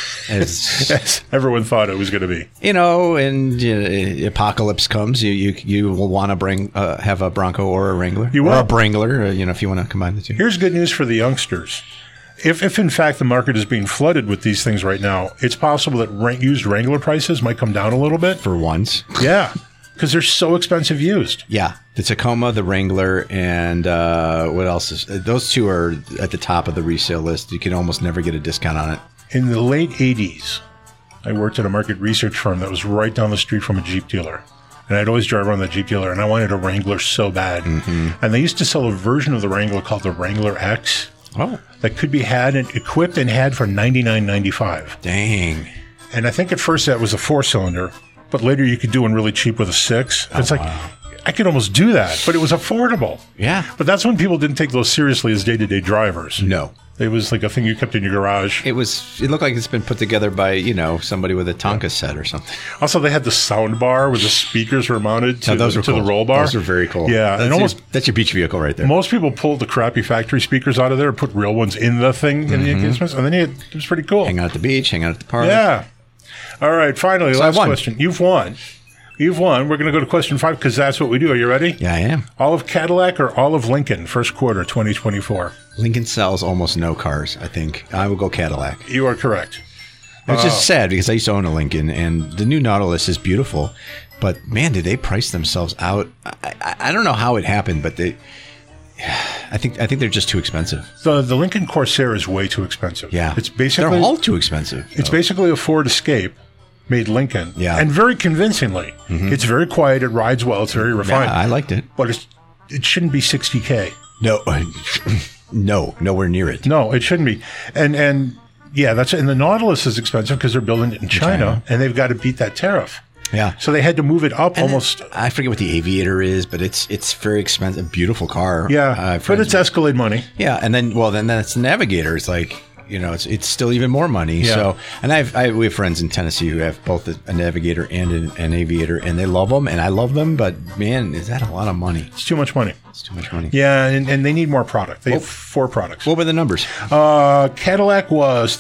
as everyone thought it was going to be. You know, and apocalypse comes, you will want to have a Bronco or a Wrangler. You will. Or a Wrangler, if you want to combine the two. Here's good news for the youngsters. If in fact the market is being flooded with these things right now, it's possible that used Wrangler prices might come down a little bit. For once. Yeah, because they're so expensive used. Yeah, the Tacoma, the Wrangler, and what else is... Those two are at the top of the resale list. You can almost never get a discount on it. In the late 80s, I worked at a market research firm that was right down the street from a Jeep dealer. And I'd always drive around that Jeep dealer, and I wanted a Wrangler so bad. And they used to sell a version of the Wrangler called the Wrangler X. Oh. That could be equipped and had for $99.95. Dang. And I think at first that was a 4-cylinder, but later you could do one really cheap with a 6. It's like, I could almost do that, but it was affordable. Yeah. But that's when people didn't take those seriously as day-to-day drivers. No. It was like a thing you kept in your garage. It looked like it's been put together by, somebody with a Tonka set or something. Also, they had the sound bar where the speakers were mounted to, the roll bar. Those are very cool. Yeah. That's your beach vehicle right there. Most people pulled the crappy factory speakers out of there and put real ones in the thing in the engagements. And then it was pretty cool. Hang out at the beach, hang out at the park. Yeah. All right. Finally, last question. You've won. We're going to go to question 5 because that's what we do. Are you ready? Yeah, I am. All of Cadillac or all of Lincoln, first quarter 2024? Lincoln sells almost no cars, I think. I will go Cadillac. You are correct. Which is sad because I used to own a Lincoln, and the new Nautilus is beautiful. But, man, did they price themselves out? I don't know how it happened, but I think they're just too expensive. The Lincoln Corsair is way too expensive. Yeah. They're all too expensive. It's basically a Ford Escape. Made Lincoln. Yeah. And very convincingly. It's very quiet. It rides well. It's very refined. Yeah, I liked it. But it shouldn't be $60K. No, nowhere near it. No, it shouldn't be. And yeah, and the Nautilus is expensive because they're building it in China, and they've got to beat that tariff. Yeah. So they had to move it up almost. I forget what the Aviator is, but it's very expensive. Beautiful car. Yeah. But it's Escalade money. Yeah. And then that's the Navigator. It's like, it's still even more money. Yeah. So, and we have friends in Tennessee who have both a Navigator and an Aviator, and they love them, and I love them. But man, is that a lot of money? It's too much money. It's too much money. Yeah, and they need more product. They have 4 products. What were the numbers? Cadillac was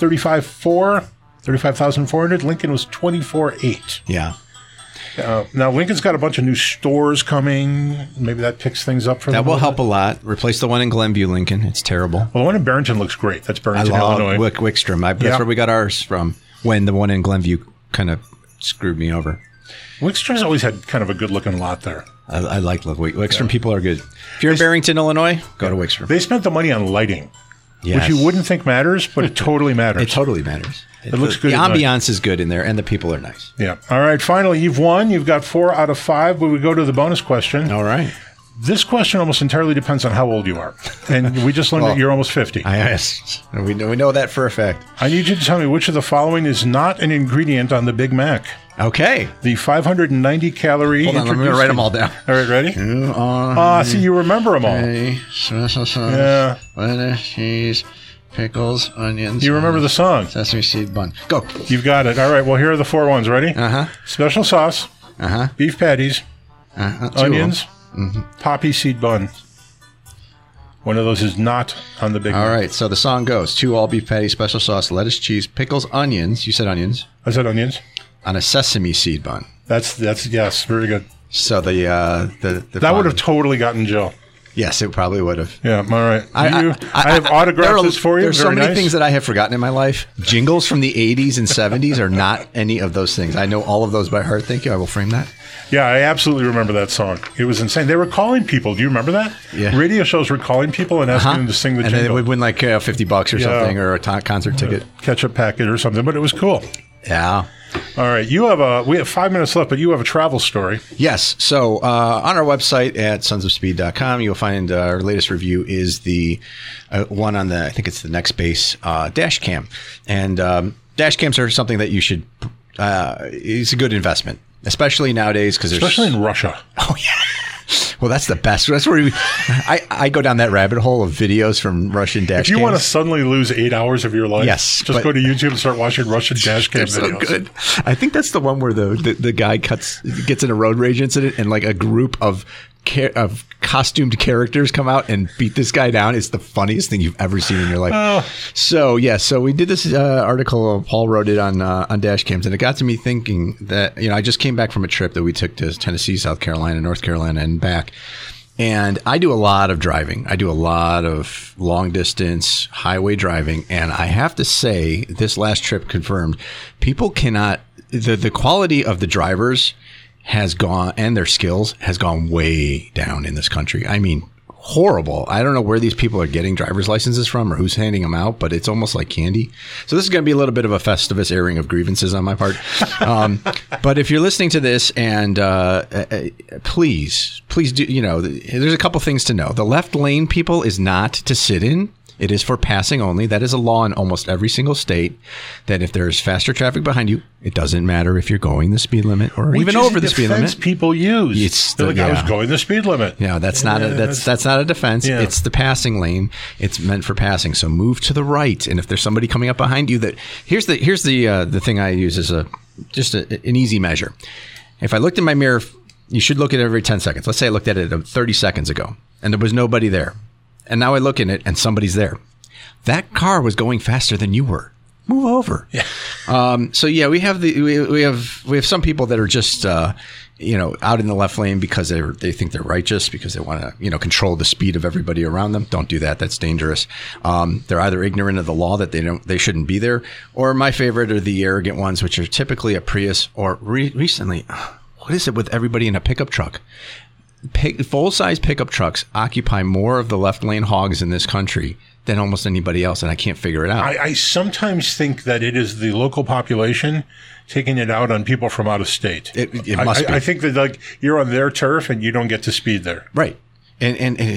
35,400. Lincoln was 24,800. Yeah. Now, Lincoln's got a bunch of new stores coming. Maybe that picks things up for them. That will help a lot. Replace the one in Glenview, Lincoln. It's terrible. Well, the one in Barrington looks great. That's Barrington, I love Illinois. Wickstrom. That's where we got ours from when the one in Glenview kind of screwed me over. Wickstrom's always had kind of a good-looking lot there. I like Wickstrom. Yeah. People are good. If you're in Barrington, Illinois, go to Wickstrom. They spent the money on lighting, yes. which you wouldn't think matters, but it totally matters. It totally matters. It looks good. The ambiance is good in there, and the people are nice. Yeah. All right. Finally, you've won. You've got 4 out of 5. We go to the bonus question. All right. This question almost entirely depends on how old you are. And we just learned that you're almost 50. Yes. We know that for a fact. I need you to tell me which of the following is not an ingredient on the Big Mac. Okay. The 590 calorie. Hold on, I'm going to write them all down. All right, ready? See, you remember them all. Special sauce. Yeah. Lettuce, cheese, pickles, onions. You remember the song. Sesame seed bun. Go. You've got it. All right, well, here are the 4 ones. Ready? Uh-huh. Special sauce. Uh-huh. Beef patties. Onions. Poppy seed bun. One of those is not on the Big Mac. All right, so the song goes 2 all beef patties, special sauce, lettuce, cheese, pickles, onions. You said onions. I said onions. On a sesame seed bun. That's yes, very good. So that would have totally gotten Jill. Yes, it probably would have. Yeah, all right. I have autographs for you. There's so many nice. things that I have forgotten in my life. Jingles from the 80s and 70s are not any of those things. I know all of those by heart. Thank you. I will frame that. Yeah, I absolutely remember that song. It was insane. They were calling people. Do you remember that? Yeah. Radio shows were calling people and asking them to sing the jingle. And they would win like $50 or something, or a concert ticket. Ketchup packet or something, but it was cool. Yeah. All right. We have 5 minutes left, but you have a travel story. Yes. So on our website at sonsofspeed.com, you'll find our latest review is the one on I think it's the Nextbase dash cam. And dash cams are something that you should, it's a good investment, especially nowadays. Especially in Russia. Oh, yeah. Well, that's the best. That's where I go down that rabbit hole of videos from Russian dash cams. If you want to suddenly lose 8 hours of your life, yes, just go to YouTube and start watching Russian dash cam videos. So good. I think that's the one where the guy gets in a road rage incident and like a group of costumed characters come out and beat this guy down. It's the funniest thing you've ever seen in your life. Oh. So we did this article. Paul wrote it on dash cams, and it got to me thinking that I just came back from a trip that we took to Tennessee, South Carolina, North Carolina, and back. And I do a lot of driving. I do a lot of long distance highway driving, and I have to say, this last trip confirmed, people cannot. The quality of the drivers has gone, and their skills has gone way down in this country. I mean, horrible. I don't know where these people are getting driver's licenses from or who's handing them out, but it's almost like candy. So this is going to be a little bit of a Festivus airing of grievances on my part. But if you're listening to this, and please do, there's a couple things to know. The left lane, people, is not to sit in. It is for passing only. That is a law in almost every single state, that if there's faster traffic behind you, it doesn't matter if you're going the speed limit or even over the speed limit. People use. I was going the speed limit. Yeah, that's not a defense. Yeah. It's the passing lane. It's meant for passing. So move to the right. And if there's somebody coming up behind you, here's the thing I use as an easy measure. If I looked in my mirror, you should look at it every 10 seconds. Let's say I looked at it 30 seconds ago and there was nobody there. And now I look in it and somebody's there. That car was going faster than you were. Move over. Yeah. We have some people that are just out in the left lane because they think they're righteous, because they want to control the speed of everybody around them. Don't do that. That's dangerous. They're either ignorant of the law that they shouldn't be there, or my favorite are the arrogant ones, which are typically a Prius or recently, what is it with everybody in a pickup truck? Full-size pickup trucks occupy more of the left lane hogs in this country than almost anybody else, and I can't figure it out. I sometimes think that it is the local population taking it out on people from out of state. It must be. I think that you're on their turf and you don't get to speed there. Right. And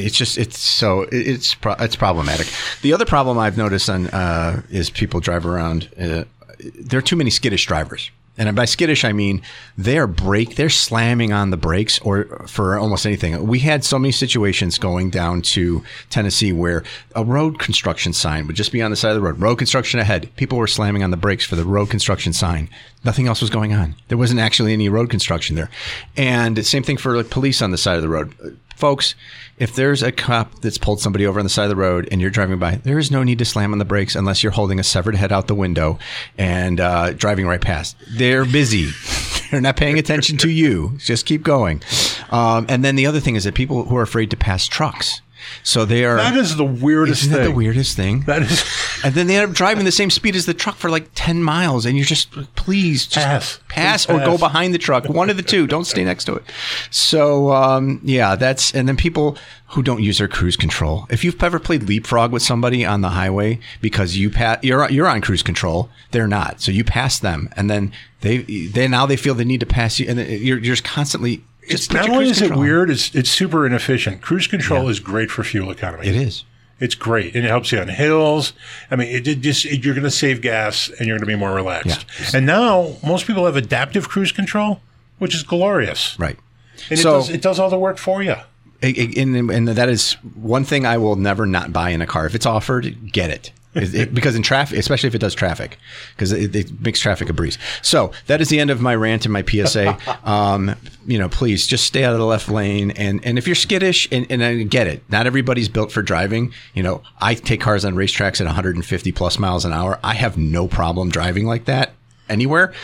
it's problematic. The other problem I've noticed is people drive around. There are too many skittish drivers. And by skittish, I mean they're slamming on the brakes or for almost anything. We had so many situations going down to Tennessee where a road construction sign would just be on the side of the road. Road construction ahead. People were slamming on the brakes for the road construction sign. Nothing else was going on. There wasn't actually any road construction there. And same thing for police on the side of the road. Folks, if there's a cop that's pulled somebody over on the side of the road and you're driving by, there is no need to slam on the brakes unless you're holding a severed head out the window and driving right past. They're busy. They're not paying attention to you. Just keep going. And then the other thing is that people who are afraid to pass trucks. So they are. That is the weirdest thing. Isn't that the weirdest thing? That is. And then they end up driving the same speed as the truck for like 10 miles. And you're just, please just pass or go behind the truck. One of the two. Don't stay next to it. So, and then people who don't use their cruise control. If you've ever played leapfrog with somebody on the highway because you're on cruise control, they're not. So you pass them. And then they feel the need to pass you. And you're just constantly. Not only is it weird, it's super inefficient. Cruise control is great for fuel economy. It is. It's great, and it helps you on hills. I mean, you're going to save gas, and you're going to be more relaxed. Yeah. And now most people have adaptive cruise control, which is glorious. Right. And it does all the work for you. And that is one thing I will never not buy in a car. If it's offered, get it. Because in traffic, especially if it does traffic, because it makes traffic a breeze. So that is the end of my rant and my PSA. Please just stay out of the left lane. And if you're skittish, and I get it, not everybody's built for driving. I take cars on racetracks at 150 plus miles an hour. I have no problem driving like that anywhere.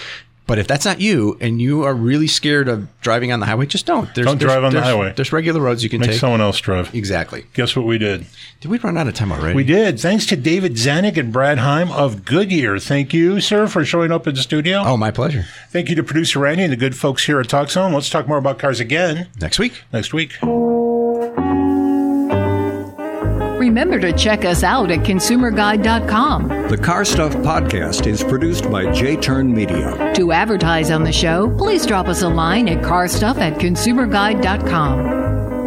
But if that's not you and you are really scared of driving on the highway, just don't. Don't drive on the highway. There's regular roads you can Make take. someone else drive. Exactly. Guess what we did? Did we run out of time already? We did. Thanks to David Zanuck and Brad Heim of Goodyear. Thank you, sir, for showing up in the studio. Oh, my pleasure. Thank you to producer Randy and the good folks here at TalkZone. Let's talk more about cars again Next week. next week. Remember to check us out at consumerguide.com. The Car Stuff Podcast is produced by J-Turn Media. To advertise on the show, please drop us a line at carstuff@consumerguide.com.